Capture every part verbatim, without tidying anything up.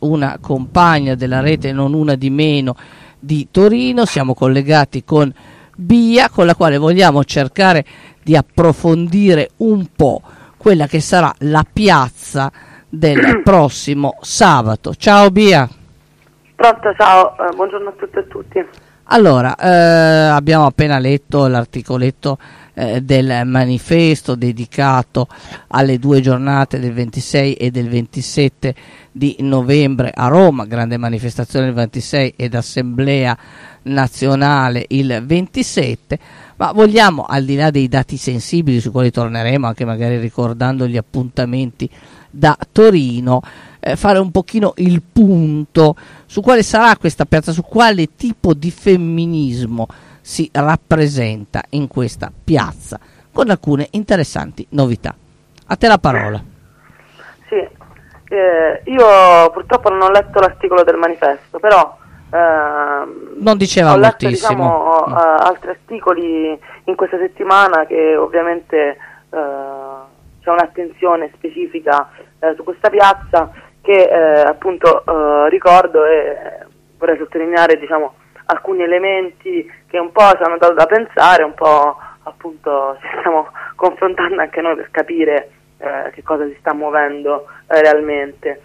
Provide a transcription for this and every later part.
una compagna della rete, non una di meno, di Torino. Siamo collegati con Bia, con la quale vogliamo cercare di approfondire un po' quella che sarà la piazza del prossimo sabato. Ciao Bia. Pronto, ciao, eh, buongiorno a tutte e a tutti. Allora, eh, abbiamo appena letto l'articoletto eh, del manifesto dedicato alle due giornate del ventisei e del ventisette di novembre a Roma, grande manifestazione il ventisei ed assemblea nazionale il ventisette, ma vogliamo, al di là dei dati sensibili sui quali torneremo anche magari ricordando gli appuntamenti da Torino, eh, fare un pochino il punto su quale sarà questa piazza, su quale tipo di femminismo si rappresenta in questa piazza, con alcune interessanti novità. A te la parola. Sì, eh, io purtroppo non ho letto l'articolo del manifesto, però eh, non diceva ho letto, moltissimo. diciamo, mm. uh, altri articoli in questa settimana che ovviamente uh, c'è un'attenzione specifica uh, su questa piazza che uh, appunto uh, ricordo e vorrei sottolineare, diciamo, alcuni elementi che un po' ci hanno dato da pensare, un po' appunto ci stiamo confrontando anche noi per capire uh, che cosa si sta muovendo uh, realmente.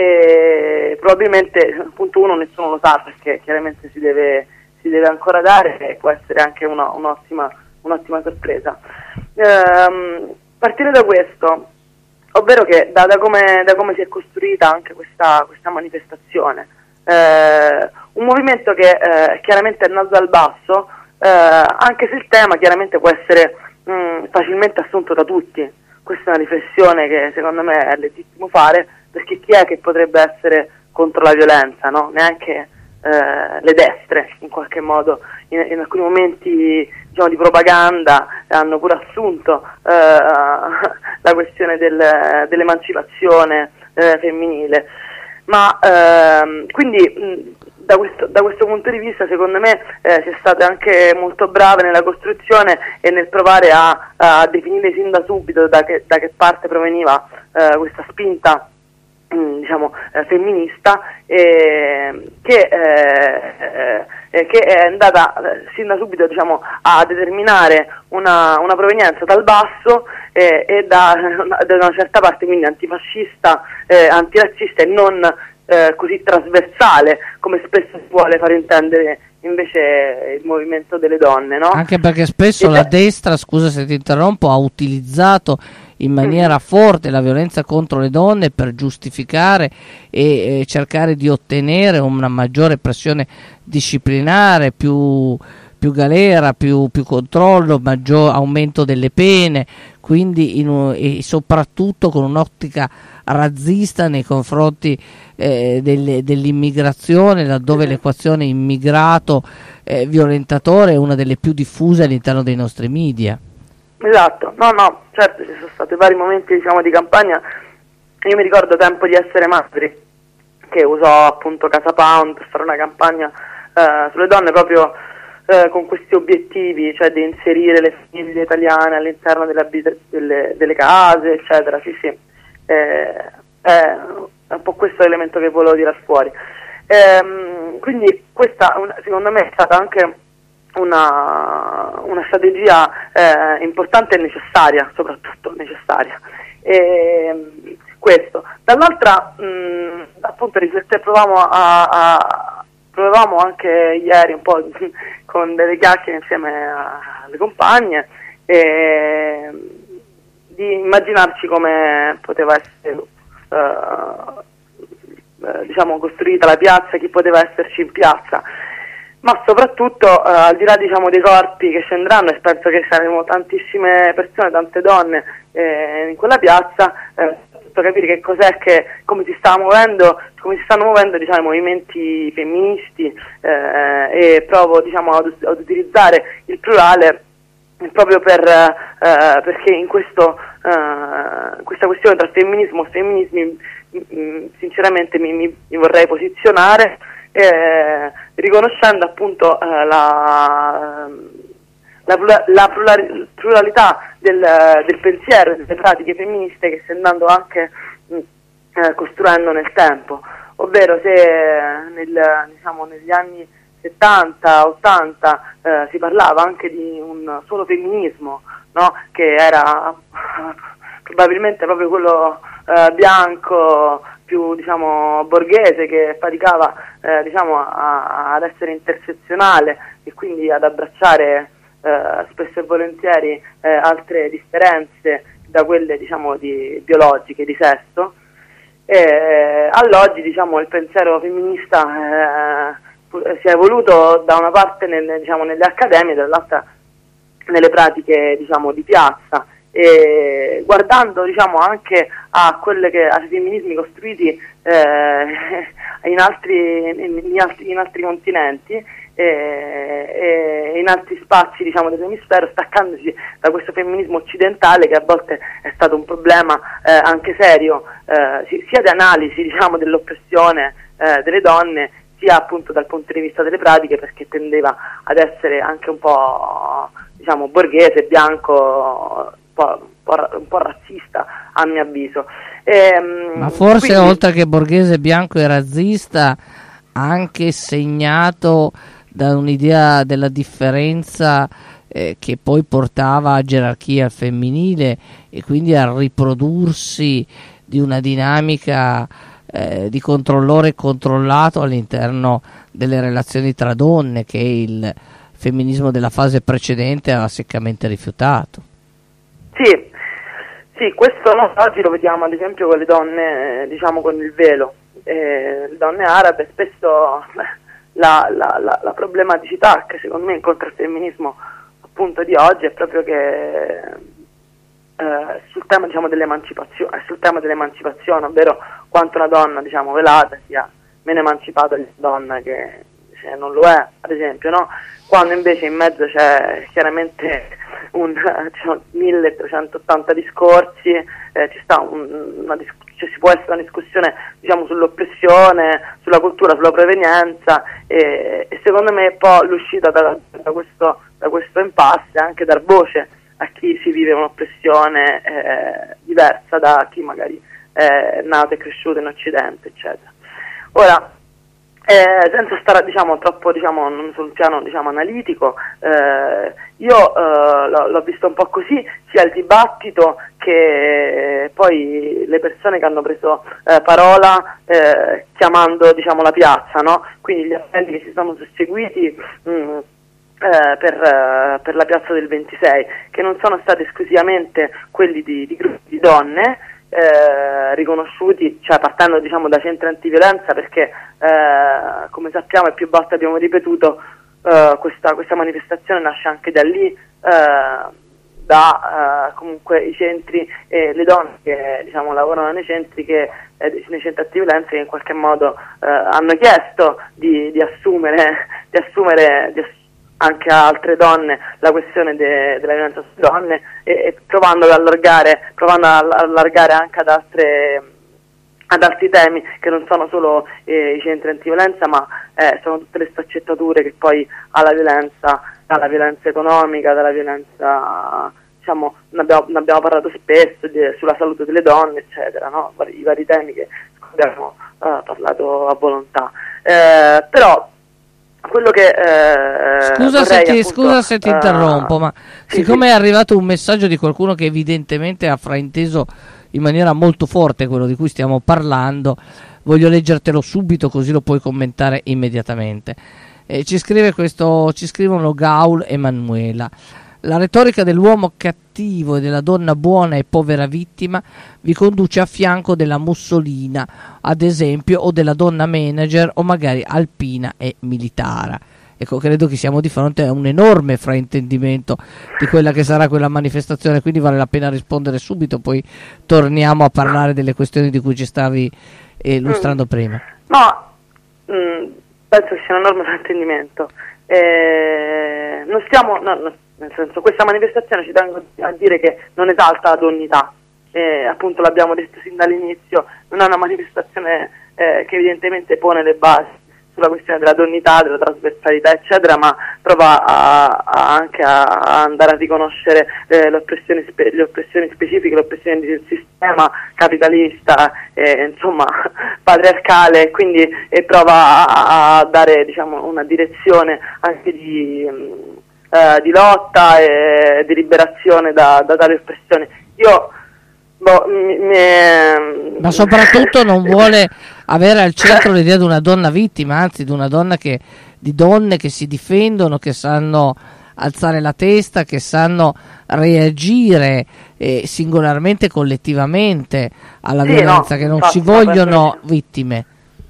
E probabilmente appunto uno nessuno lo sa, perché chiaramente si deve, si deve ancora dare, e può essere anche una, un'ottima, un'ottima sorpresa. Ehm, partire da questo, ovvero che da, da, come, da come si è costruita anche questa, questa manifestazione, eh, un movimento che eh, chiaramente è nato dal basso, eh, anche se il tema chiaramente può essere mh, facilmente assunto da tutti. Questa è una riflessione che secondo me è legittimo fare, perché chi è che potrebbe essere contro la violenza, no? Neanche eh, le destre, in qualche modo, in, in alcuni momenti, diciamo, di propaganda hanno pure assunto eh, la questione del, dell'emancipazione eh, femminile. Ma ehm, quindi mh, da, questo, da questo punto di vista, secondo me, eh, si è state anche molto brave nella costruzione e nel provare a, a definire sin da subito da che, da che parte proveniva eh, questa spinta, diciamo, eh, femminista, eh, che, eh, eh, che è andata eh, sin da subito, diciamo, a determinare una, una provenienza dal basso eh, e da, da una certa parte, quindi antifascista, eh, antirazzista e non eh, così trasversale come spesso si vuole far intendere invece il movimento delle donne, no? Anche perché spesso e la destra, scusa se ti interrompo, ha utilizzato in maniera forte la violenza contro le donne per giustificare e, e cercare di ottenere una maggiore pressione disciplinare, più, più galera, più, più controllo, maggior aumento delle pene, quindi in un, e soprattutto con un'ottica razzista nei confronti eh, delle, dell'immigrazione, laddove l'equazione immigrato eh, violentatore è una delle più diffuse all'interno dei nostri media. Esatto, no no, certo, ci sono stati vari momenti, diciamo, di campagna. Io mi ricordo Tempo di essere madri, che usò appunto Casa Pound per fare una campagna eh, sulle donne proprio eh, con questi obiettivi, cioè di inserire le famiglie italiane all'interno delle, abita- delle, delle case, eccetera. Sì, sì, eh, è un po' questo l'elemento che volevo tirare fuori. Ehm, quindi questa, secondo me, è stata anche una, una strategia eh, importante e necessaria, soprattutto necessaria. E, questo. Dall'altra, mh, appunto, riflettere, provavamo a, a provavamo anche ieri un po' con delle chiacchiere insieme alle compagne e, di immaginarci come poteva essere uh, diciamo costruita la piazza, chi poteva esserci in piazza. Ma soprattutto uh, al di là, diciamo, dei corpi che scenderanno, e penso che saremo tantissime persone, tante donne eh, in quella piazza, eh, capire che cos'è che, come si sta muovendo, come si stanno muovendo, diciamo, i movimenti femministi, eh, e provo, diciamo, ad, ad utilizzare il plurale proprio per eh, perché in questo uh, questa questione tra femminismo e femminismi mh, sinceramente mi, mi, mi vorrei posizionare, eh, riconoscendo appunto eh, la, la, la pluralità del, del pensiero e delle pratiche femministe che si è andando anche mh, eh, costruendo nel tempo, ovvero se nel, diciamo, negli anni settanta ottanta eh, si parlava anche di un solo femminismo, no? Che era probabilmente proprio quello eh, bianco, più diciamo borghese, che faticava eh, diciamo a, ad essere intersezionale e quindi ad abbracciare eh, spesso e volentieri eh, altre differenze da quelle diciamo di biologiche, di sesso. E all'oggi diciamo il pensiero femminista eh, si è evoluto da una parte nel, diciamo, nelle accademie, dall'altra nelle pratiche diciamo di piazza, e guardando diciamo anche a quelle che ai femminismi costruiti eh, in, altri, in, in, altri, in altri continenti e, e in altri spazi diciamo dell'emisfero, staccandosi da questo femminismo occidentale che a volte è stato un problema eh, anche serio eh, sia di analisi diciamo dell'oppressione eh, delle donne, sia appunto dal punto di vista delle pratiche, perché tendeva ad essere anche un po' diciamo borghese, bianco, un po', un po', un po' razzista a mio avviso. E, ma forse quindi, oltre che borghese, bianco e razzista, anche segnato da un'idea della differenza eh, che poi portava a gerarchia femminile e quindi al riprodursi di una dinamica eh, di controllore e controllato all'interno delle relazioni tra donne, che il femminismo della fase precedente aveva seccamente rifiutato. Sì, sì, questo noi oggi lo vediamo ad esempio con le donne, eh, diciamo con il velo, eh, le donne arabe spesso la, la, la, la problematicità che secondo me incontra il femminismo appunto di oggi è proprio che eh, sul tema diciamo dell'emancipazione, sul tema dell'emancipazione, ovvero quanto una donna diciamo velata sia meno emancipata di una donna che se non lo è, ad esempio, no? Quando invece in mezzo c'è chiaramente un diciamo, milletrecentottanta discorsi, eh, ci sta un, una dis- cioè si può essere una discussione diciamo sull'oppressione, sulla cultura, sulla provenienza e, e secondo me poi l'uscita da, da questo da questo impasse è anche dar voce a chi si vive un'oppressione eh, diversa da chi magari è nato e cresciuto in Occidente, eccetera. Ora, Eh, senza stare diciamo troppo diciamo sul piano diciamo analitico, eh, io eh, l'ho, l'ho visto un po' così, sia il dibattito che poi le persone che hanno preso eh, parola eh, chiamando diciamo la piazza, no? Quindi gli appelli che si sono susseguiti mh, eh, per, eh, per la piazza del ventisei, che non sono stati esclusivamente quelli di, di gruppi di donne Eh, riconosciuti, cioè partendo diciamo da centri antiviolenza, perché eh, come sappiamo e più volte abbiamo ripetuto eh, questa, questa manifestazione nasce anche da lì, eh, da eh, comunque i centri e le donne che diciamo lavorano nei centri che eh, nei centri antiviolenza, che in qualche modo eh, hanno chiesto di, di assumere di assumere di assumere anche a altre donne la questione de, della violenza sulle donne e, e provando ad allargare provando ad allargare anche ad altre ad altri temi che non sono solo eh, i centri antiviolenza, ma eh, sono tutte le sfaccettature che poi alla violenza, dalla violenza economica, dalla violenza diciamo, ne abbiamo, ne abbiamo parlato spesso di, sulla salute delle donne, eccetera, no? I vari temi che abbiamo eh, parlato a volontà, eh, però quello che eh, scusa, vorrei, se ti, appunto, scusa se ti uh, interrompo, ma sì, siccome sì. è arrivato un messaggio di qualcuno che evidentemente ha frainteso in maniera molto forte quello di cui stiamo parlando, voglio leggertelo subito così lo puoi commentare immediatamente. Eh, ci scrive questo, ci scrivono Gaul Emanuela. La retorica dell'uomo cattivo e della donna buona e povera vittima vi conduce a fianco della Mussolina, ad esempio, o della donna manager o magari alpina e militare. Ecco, credo che siamo di fronte a un enorme fraintendimento di quella che sarà quella manifestazione, quindi vale la pena rispondere subito, poi torniamo a parlare delle questioni di cui ci stavi eh, illustrando mm. prima. No, mh, penso che sia un enorme fraintendimento. Eh, non stiamo... No, no. Nel senso, questa manifestazione ci tengo a dire che non esalta la donnità, eh, appunto l'abbiamo detto sin dall'inizio, non è una manifestazione eh, che evidentemente pone le basi sulla questione della donnità, della trasversalità eccetera, ma prova a, a anche a, a andare a riconoscere eh, le, oppressioni spe, le oppressioni specifiche, le oppressioni del sistema capitalista, eh, insomma patriarcale, quindi e prova a, a dare, diciamo, una direzione anche di, eh, di lotta e di liberazione da, da tali oppressioni. Io Boh, mi, mi... ma soprattutto non vuole avere al centro l'idea di una donna vittima, anzi di una donna che, di donne che si difendono, che sanno alzare la testa, che sanno reagire eh, singolarmente, collettivamente alla sì, violenza, no, che non infatti, ci vogliono no, vittime.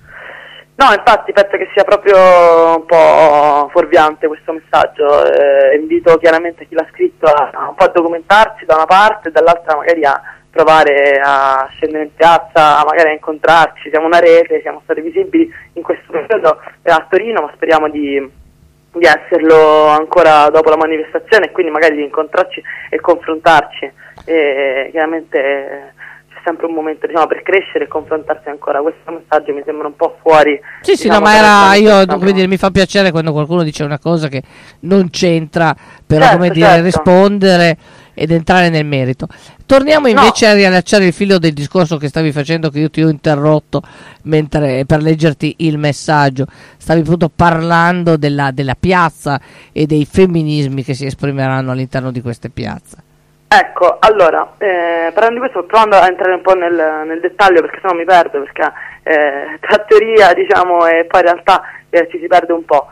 No, infatti penso che sia proprio un po' fuorviante questo messaggio. Eh, invito chiaramente chi l'ha scritto a, a un po' a documentarsi da una parte e dall'altra magari a provare a scendere in piazza, magari a incontrarci. Siamo una rete, siamo stati visibili in questo periodo a Torino, ma speriamo di, di esserlo ancora dopo la manifestazione e quindi magari di incontrarci e confrontarci. E chiaramente eh, c'è sempre un momento, diciamo, per crescere e confrontarsi ancora. Questo messaggio mi sembra un po' fuori. Sì, sì, diciamo, no, ma era, io, come dire, mi fa piacere quando qualcuno dice una cosa che non c'entra, però certo, come dire, certo. rispondere ed entrare nel merito. Torniamo invece no. a riallacciare il filo del discorso che stavi facendo, che io ti ho interrotto mentre, per leggerti il messaggio. Stavi appunto parlando della, della piazza e dei femminismi che si esprimeranno all'interno di queste piazze. Ecco, allora, eh, parlando di questo, sto provando a entrare un po' nel, nel dettaglio, perché sennò mi perdo, perché eh, tra teoria, diciamo, e poi in realtà eh, ci si perde un po'.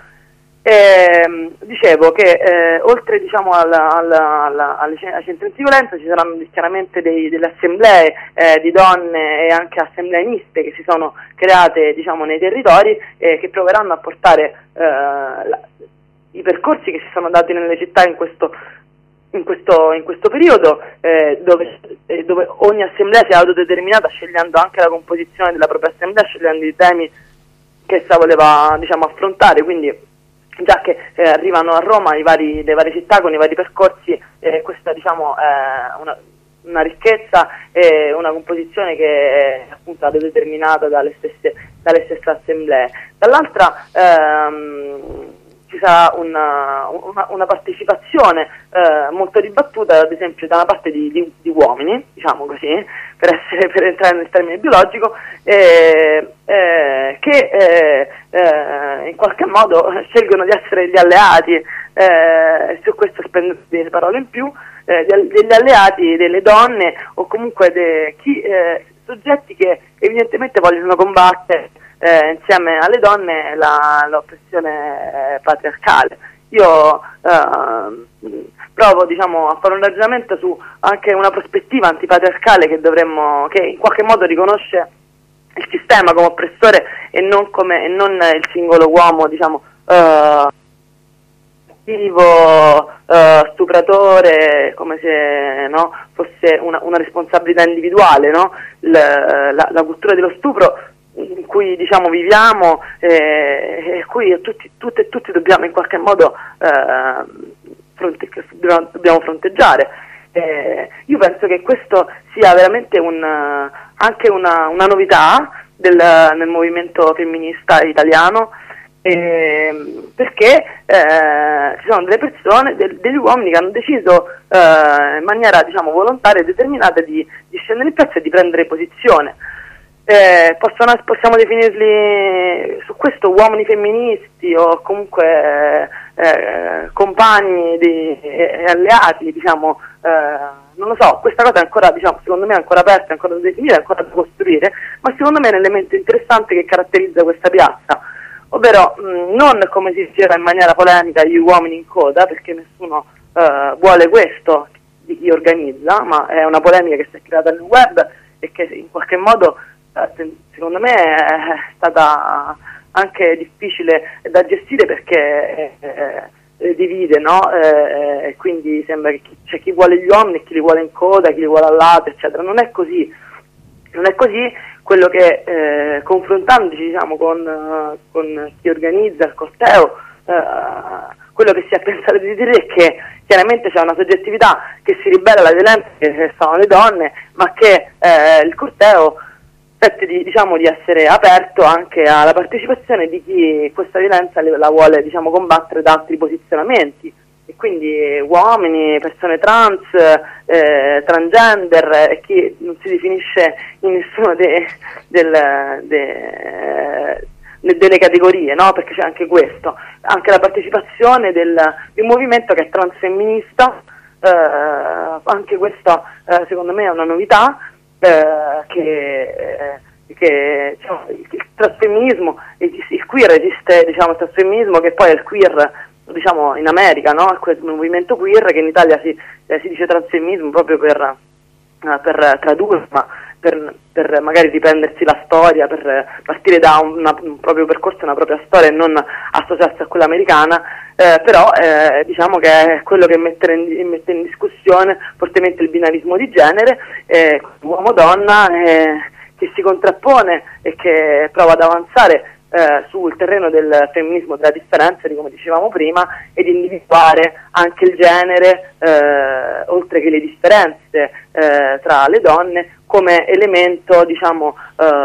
Eh, dicevo che eh, oltre, diciamo, alla, alla, alla, alle centri di violenza ci saranno chiaramente dei, delle assemblee eh, di donne e anche assemblee miste che si sono create, diciamo, nei territori e che proveranno a portare eh, la, i percorsi che si sono dati nelle città in questo In questo, in questo periodo eh, dove, eh, dove ogni assemblea si è autodeterminata scegliendo anche la composizione della propria assemblea, scegliendo i temi che essa voleva, diciamo, affrontare, quindi già che eh, arrivano a Roma i vari, le varie città con i vari percorsi, eh, questa, diciamo, è una, una ricchezza e una composizione che è appunto autodeterminata dalle stesse, dalle stesse assemblee. Dall'altra ehm, ci sarà una, una, una partecipazione eh, molto dibattuta, ad esempio da una parte di, di, di uomini, diciamo così, per, essere, per entrare nel termine biologico, eh, eh, che eh, eh, in qualche modo scelgono di essere gli alleati, eh, su questo spendo delle parole in più, eh, degli alleati delle donne o comunque de, chi, eh, soggetti che evidentemente vogliono combattere Eh, insieme alle donne la, l'oppressione eh, patriarcale. Io eh, provo, diciamo, a fare un ragionamento su anche una prospettiva antipatriarcale che dovremmo, che in qualche modo riconosce il sistema come oppressore e non come e non il singolo uomo, diciamo, eh, attivo, eh, stupratore, come se, no, fosse una, una responsabilità individuale, no? L, la, la cultura dello stupro in cui, diciamo, viviamo eh, e cui tutti, tutte e tutti dobbiamo in qualche modo eh, fronte, dobbiamo fronteggiare. Eh, io penso che questo sia veramente un, anche una, una novità del, nel movimento femminista italiano, eh, perché eh, ci sono delle persone, del, degli uomini che hanno deciso eh, in maniera, diciamo, volontaria e determinata di, di scendere in piazza e di prendere posizione. Eh, possono, possiamo definirli su questo uomini femministi o comunque eh, compagni di, e alleati, diciamo, eh, non lo so, questa cosa è ancora, diciamo, secondo me è ancora aperta, è ancora da definire, è ancora da costruire, ma secondo me è un elemento interessante che caratterizza questa piazza, ovvero mh, non, come si diceva in maniera polemica, gli uomini in coda, perché nessuno eh, vuole questo di chi organizza, ma è una polemica che si è creata nel web e che in qualche modo secondo me è stata anche difficile da gestire perché eh, eh, divide, no? E eh, quindi sembra che chi, c'è chi vuole gli uomini e chi li vuole in coda, chi li vuole al lato, eccetera. Non è così, non è così. Quello che eh, confrontandoci, diciamo, con, uh, con chi organizza il corteo, uh, quello che si è pensato di dire è che chiaramente c'è una soggettività che si ribella alla violenza, che sono le donne, ma che eh, il corteo di, diciamo, di essere aperto anche alla partecipazione di chi questa violenza la vuole, diciamo, combattere da altri posizionamenti, e quindi uomini, persone trans, eh, transgender e chi non si definisce in nessuno de, del, de, de, delle categorie, no? Perché c'è anche questo, anche la partecipazione del, di un movimento che è transfemminista, eh, anche questo eh, secondo me è una novità, eh, che, eh, che diciamo, il trasfemminismo, il, il queer esiste, diciamo, il trasfemminismo che poi è il queer, diciamo, in America, no? Quel movimento queer, che in Italia si, eh, si dice transfemminismo proprio per, uh, per tradurre, ma per, per magari riprendersi la storia, per partire da una, un proprio percorso, una propria storia e non associarsi a quella americana, eh, però eh, diciamo che è quello che mette in, mette in discussione fortemente il binarismo di genere, eh, uomo-donna, eh, che si contrappone e che prova ad avanzare Eh, sul terreno del femminismo, della differenza, di come dicevamo prima, ed individuare anche il genere, eh, oltre che le differenze eh, tra le donne, come elemento, diciamo,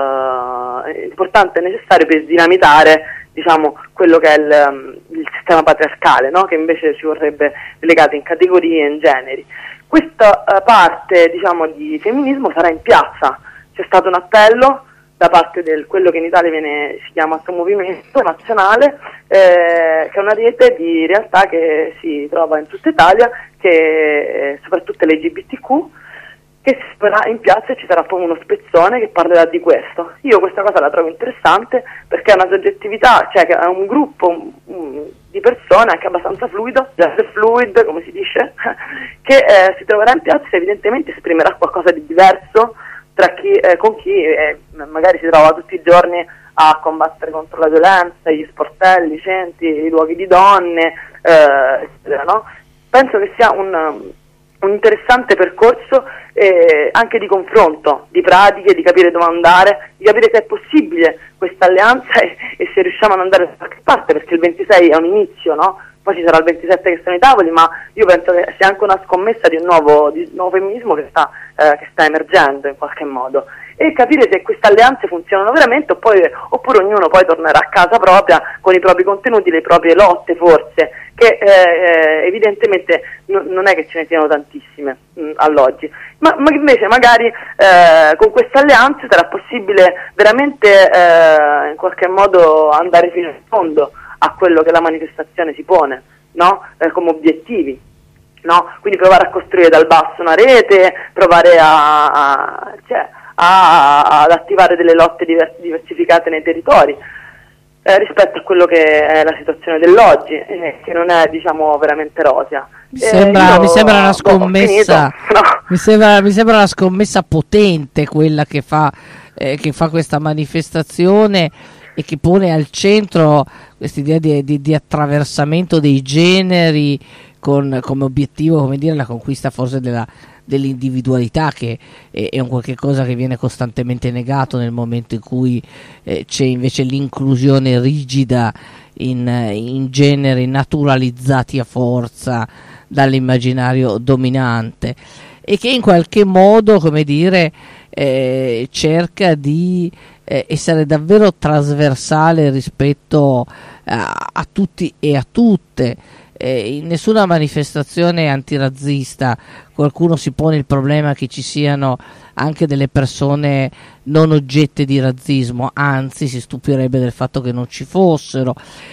eh, importante e necessario per dinamitare, diciamo, quello che è il, il sistema patriarcale, no? Che invece ci vorrebbe legato in categorie e in generi. Questa eh, parte, diciamo, di femminismo sarà in piazza. C'è stato un appello da parte del quello che in Italia viene, si chiama movimento nazionale, eh, che è una rete di realtà che si trova in tutta Italia, che eh, soprattutto l'L G B T Q, che si farà in piazza e ci sarà poi uno spezzone che parlerà di questo. Io questa cosa la trovo interessante perché è una soggettività, cioè che è un gruppo um, di persone anche abbastanza fluido, gender fluid come si dice, che eh, si troverà in piazza e evidentemente esprimerà qualcosa di diverso tra chi, eh, con chi eh, magari si trova tutti i giorni a combattere contro la violenza, gli sportelli, i centri, i luoghi di donne, eh, eccetera, no? Penso che sia un, un interessante percorso eh, anche di confronto, di pratiche, di capire dove andare, di capire che è possibile questa alleanza e, e se riusciamo ad andare da qualche parte, perché il ventisei è un inizio, no? Poi ci sarà il ventisette che sono i tavoli, ma io penso che sia anche una scommessa di un nuovo, di un nuovo femminismo che sta, eh, che sta emergendo in qualche modo, e capire se queste alleanze funzionano veramente oppure, oppure ognuno poi tornerà a casa propria con i propri contenuti, le proprie lotte forse, che eh, evidentemente n- non è che ce ne siano tantissime mh, all'oggi, ma, ma invece magari eh, con queste alleanze sarà possibile veramente eh, in qualche modo andare fino in fondo a quello che la manifestazione si pone, no? Eh, come obiettivi, no? Quindi provare a costruire dal basso una rete, provare a, a, cioè, a, a, ad attivare delle lotte diver- diversificate nei territori, eh, rispetto a quello che è la situazione dell'oggi, eh, che non è, diciamo, veramente rosea. Mi sembra, eh, io, mi sembra una boh, scommessa, no. mi, sembra, mi sembra una scommessa potente quella che fa, eh, che fa questa manifestazione e che pone al centro questa idea di, di, di attraversamento dei generi con come obiettivo, come dire, la conquista forse della, dell'individualità, che è, è un qualche cosa che viene costantemente negato nel momento in cui eh, c'è invece l'inclusione rigida in, in generi naturalizzati a forza dall'immaginario dominante, e che in qualche modo, come dire, eh, cerca di eh, essere davvero trasversale rispetto a, a tutti e a tutte. Eh, in nessuna manifestazione antirazzista qualcuno si pone il problema che ci siano anche delle persone non oggette di razzismo, anzi si stupirebbe del fatto che non ci fossero.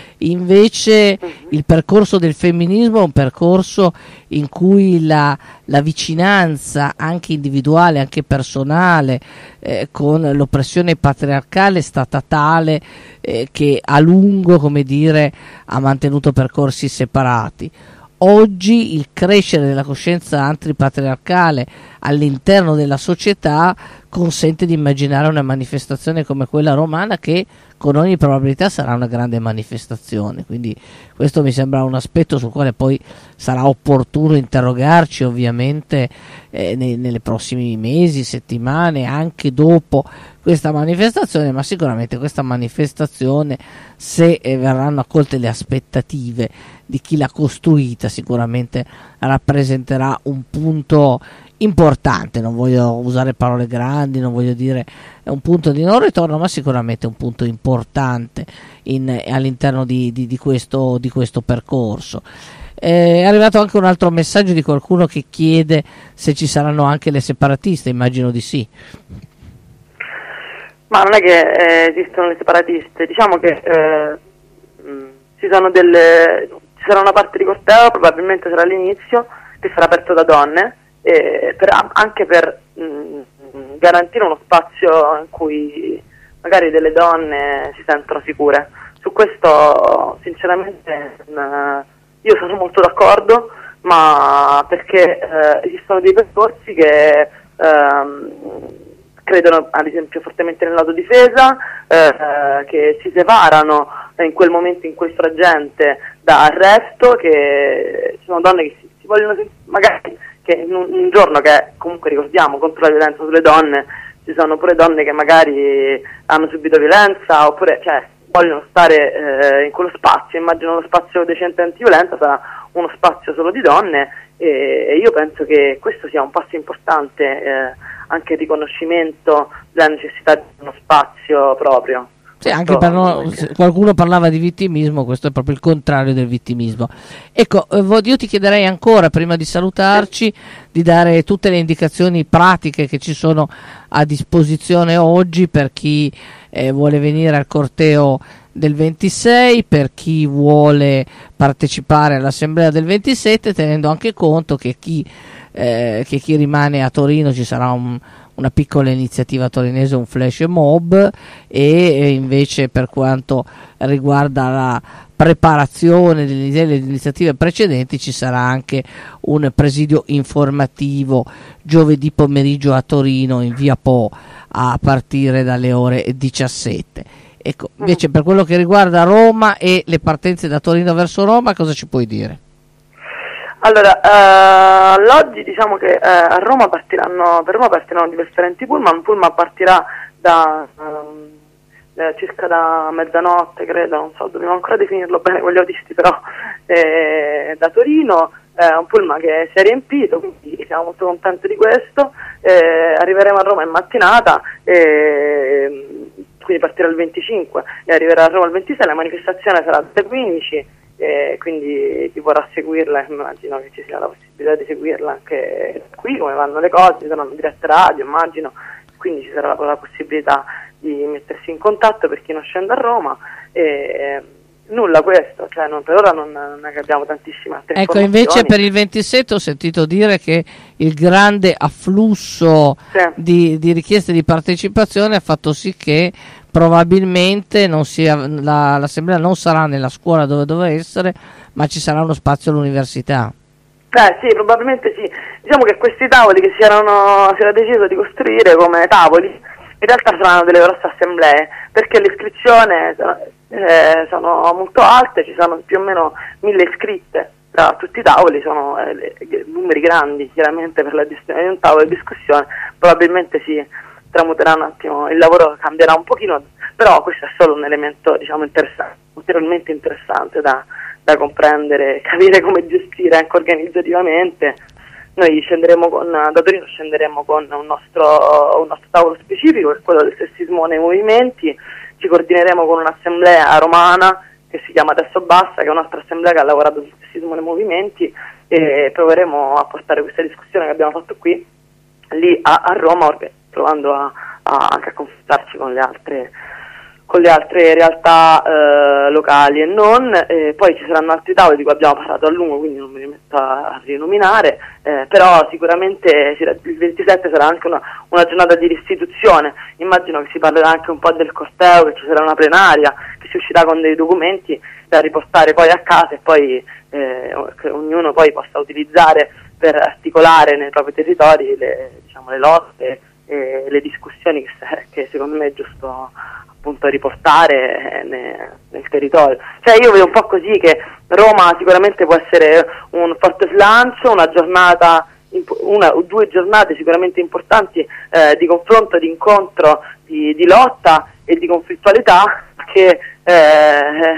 Invece il percorso del femminismo è un percorso in cui la, la vicinanza anche individuale, anche personale, eh, con l'oppressione patriarcale è stata tale eh, che a lungo, come dire, ha mantenuto percorsi separati. Oggi il crescere della coscienza antipatriarcale all'interno della società consente di immaginare una manifestazione come quella romana, che con ogni probabilità sarà una grande manifestazione. Quindi questo mi sembra un aspetto sul quale poi sarà opportuno interrogarci, ovviamente, eh, nei, nelle prossimi mesi, settimane, anche dopo questa manifestazione, ma sicuramente questa manifestazione, se eh, verranno accolte le aspettative di chi l'ha costruita, sicuramente rappresenterà un punto importante, non voglio usare parole grandi, non voglio dire è un punto di non ritorno, ma sicuramente un punto importante in, all'interno di, di, di, questo, di questo percorso. Eh, è arrivato anche un altro messaggio di qualcuno che chiede se ci saranno anche le separatiste, immagino di sì. Ma non è che eh, esistono le separatiste, diciamo che eh, mh, ci sono delle, ci sarà una parte di corteo, probabilmente sarà all'inizio, che sarà aperto da donne, eh, per, anche per mh, garantire uno spazio in cui magari delle donne si sentono sicure. Su questo sinceramente mh, io sono molto d'accordo, ma perché eh, esistono dei percorsi che ehm, credono ad esempio fortemente nell'autodifesa, eh, che si separano in quel momento in cui è fragente da arresto, che ci sono donne che si, si vogliono magari che in un, un giorno che comunque ricordiamo contro la violenza sulle donne, ci sono pure donne che magari hanno subito violenza oppure cioè vogliono stare eh, in quello spazio. Immagino lo spazio decente antiviolenza sarà uno spazio solo di donne e, e io penso che questo sia un passo importante, eh, anche il riconoscimento della necessità di uno spazio proprio. Sì, anche per no, qualcuno parlava di vittimismo, questo è proprio il contrario del vittimismo. Ecco, io ti chiederei ancora, prima di salutarci, di dare tutte le indicazioni pratiche che ci sono a disposizione oggi per chi eh, vuole venire al corteo del ventisei, per chi vuole partecipare all'assemblea del ventisette, tenendo anche conto che chi, eh, che chi rimane a Torino ci sarà un una piccola iniziativa torinese, un flash mob, e invece per quanto riguarda la preparazione delle, delle iniziative precedenti ci sarà anche un presidio informativo giovedì pomeriggio a Torino in via Po a partire dalle ore diciassette. Ecco, invece per quello che riguarda Roma e le partenze da Torino verso Roma, cosa ci puoi dire? Allora, eh, all'oggi diciamo che eh, a Roma partiranno, per Roma partiranno differenti pullman, un pullman partirà da um, eh, circa da mezzanotte, credo, non so, dobbiamo ancora definirlo bene con gli autisti, però eh, da Torino, eh, un pullman che si è riempito, quindi siamo molto contenti di questo, eh, arriveremo a Roma in mattinata, eh, quindi partirà il venticinque e arriverà a Roma il ventisei, la manifestazione sarà alle quindici. E quindi chi vorrà seguirla, immagino che ci sia la possibilità di seguirla anche qui, come vanno le cose, ci saranno dirette radio, immagino, quindi ci sarà la, la possibilità di mettersi in contatto per chi non scende a Roma e nulla questo, cioè non, per ora non, non è che abbiamo tantissime altre ecco, invece per il ventisette ho sentito dire che il grande afflusso sì. di, di richieste di partecipazione ha fatto sì che probabilmente non sia, la, l'assemblea non sarà nella scuola dove deve essere, ma ci sarà uno spazio all'università. Eh sì, probabilmente sì. Diciamo che questi tavoli che si, erano, si era deciso di costruire come tavoli, in realtà saranno delle grosse assemblee, perché le iscrizioni eh, sono molto alte, ci sono più o meno mille iscritte tra tutti i tavoli, sono eh, numeri grandi chiaramente per la gestione di un tavolo di discussione, probabilmente si tramuterà un attimo, il lavoro cambierà un pochino, però questo è solo un elemento diciamo interessante, ulteriormente interessante da, da comprendere, capire come gestire anche organizzativamente. Noi scenderemo con, da Torino scenderemo con un nostro, un nostro tavolo specifico, che è quello del sessismo nei movimenti, ci coordineremo con un'assemblea romana che si chiama Testo Bassa, che è un'altra assemblea che ha lavorato sul sessismo nei movimenti, e proveremo a portare questa discussione che abbiamo fatto qui, lì a, a Roma, provando a, a, anche a confrontarci con le altre con le altre realtà eh, locali e non, eh, poi ci saranno altri tavoli di cui abbiamo parlato a lungo, quindi non mi rimetto a, a rinominare, eh, però sicuramente il ventisette sarà anche una, una giornata di restituzione, immagino che si parlerà anche un po' del corteo, che ci sarà una plenaria, che si uscirà con dei documenti da riportare poi a casa e poi eh, che ognuno poi possa utilizzare per articolare nei propri territori le, diciamo, le lotte e le discussioni che, che secondo me è giusto appunto riportare nel, nel territorio. Cioè io vedo un po' così che Roma sicuramente può essere un forte slancio, una giornata, una o due giornate sicuramente importanti eh, di confronto, di incontro, di, di lotta e di conflittualità che, eh,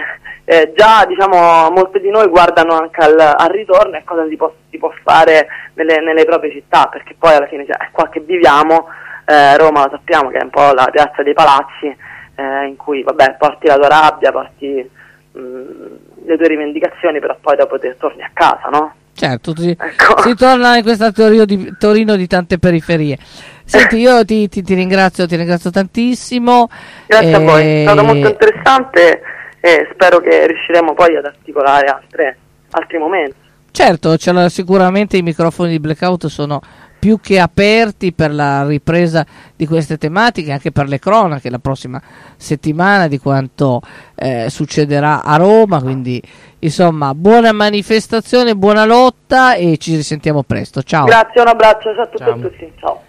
eh, già diciamo molti di noi guardano anche al, al ritorno e cosa si può, si può fare nelle, nelle proprie città, perché poi alla fine cioè, è qua che viviamo, eh, Roma lo sappiamo che è un po' la piazza dei palazzi, eh, in cui vabbè porti la tua rabbia, porti mh, le tue rivendicazioni, però poi dopo te torni a casa, no? Certo, si, ecco. si torna in questa Torino di, Torino di tante periferie. Senti, io ti, ti, ti ringrazio, ti ringrazio tantissimo. Grazie e... a voi, è stato molto interessante e spero che riusciremo poi ad articolare altre, altri momenti. Certo, cioè, sicuramente i microfoni di Blackout sono più che aperti per la ripresa di queste tematiche, anche per le cronache la prossima settimana di quanto eh, succederà a Roma, quindi insomma buona manifestazione, buona lotta e ci risentiamo presto, ciao. Grazie, un abbraccio, ciao a tutti Ciao. e tutti, ciao.